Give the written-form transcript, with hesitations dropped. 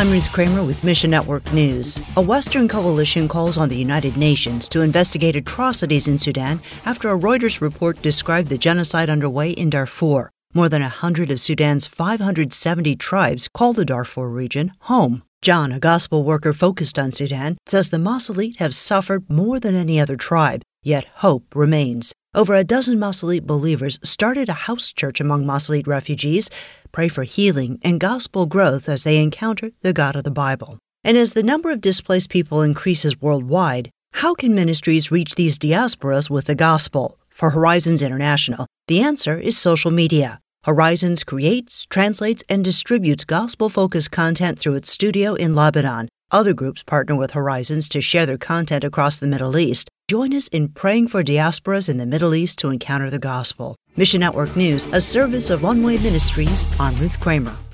I'm Ruth Kramer with Mission Network News. A Western coalition calls on the United Nations to investigate atrocities in Sudan after a Reuters report described the genocide underway in Darfur. More than 100 of Sudan's 570 tribes call the Darfur region home. John, a gospel worker focused on Sudan, says the Masalit have suffered more than any other tribe, yet hope remains. Over a dozen Masalit believers started a house church among Masalit refugees, pray for healing and gospel growth as they encounter the God of the Bible. And as the number of displaced people increases worldwide, how can ministries reach these diasporas with the gospel? For Horizons International, the answer is social media. Horizons creates, translates, and distributes gospel-focused content through its studio in Lebanon. Other groups partner with Horizons to share their content across the Middle East. Join us in praying for diasporas in the Middle East to encounter the gospel. Mission Network News, a service of One Way Ministries. I'm Ruth Kramer.